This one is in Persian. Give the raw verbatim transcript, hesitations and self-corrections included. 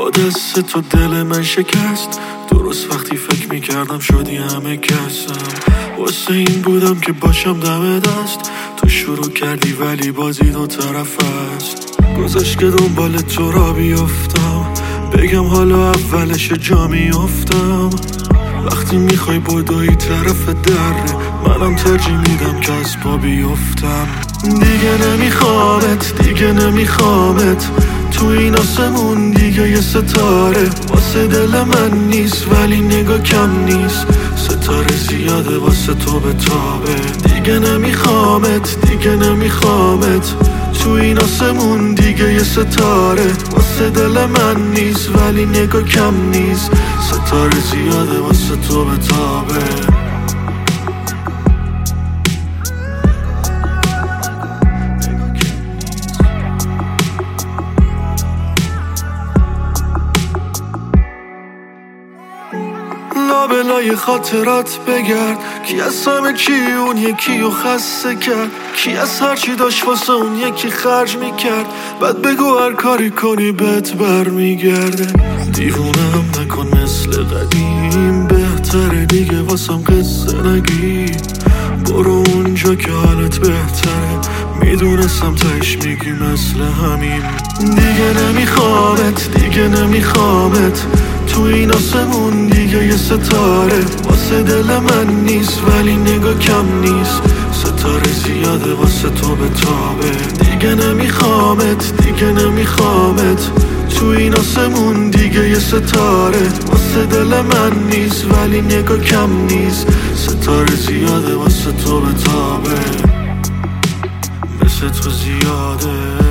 با دست تو دل من شکست. درست وقتی فکر میکردم شدی همه کسم. واسه این بودم که باشم دم دست. تو شروع کردی ولی بازی دو طرف است. گذاشت که دنبال تو را بیفتم، بگم حالا اولش جا میفتم. وقتی میخوای بدوی طرف دره، منم ترجیح میدم که از پا بیفتم. دیگه نمیخوامت، دیگه نمیخوامت. تو این آسمون دیگه یه ستاره واسه دل من نیست، ولی نگاه کم نیست. ستاره زیاده واسه تو به تابه. دیگه نمیخوامت، دیگه نمیخوامت. تو این آسمون دیگه یه ستاره واسه دل من نیست، ولی نگاه کم نیست. ستاره زیاده واسه تو به تابه. لابلای خاطرات بگرد، کی از همه چی اون یکی رو خسته کرد. کی از هرچی داشت واسه اون یکی خرج میکرد. بعد بگو هر کاری کنی بهت بر میگرده. دیوونم نکن مثل قدیم، بهتره دیگه واسم قصه نگی. برو اونجا که حالت بهتره، میدونستم تایش میگی مثل همین. دیگه نمیخوامت، دیگه نمیخوامت. تو این آسمون دیگه یه ستاره واسه دل من نیست، ولی نگاه کم نیست. ستاره زیاده واسه تو به تابه. دیگه نمیخوامت، دیگه نمیخوامت. تو این آسمون دیگه یه ستاره واسه دل من نیست، ولی نگاه کم نیست. ستاره زیاده واسه تو به تابه. مثل تو زیاده.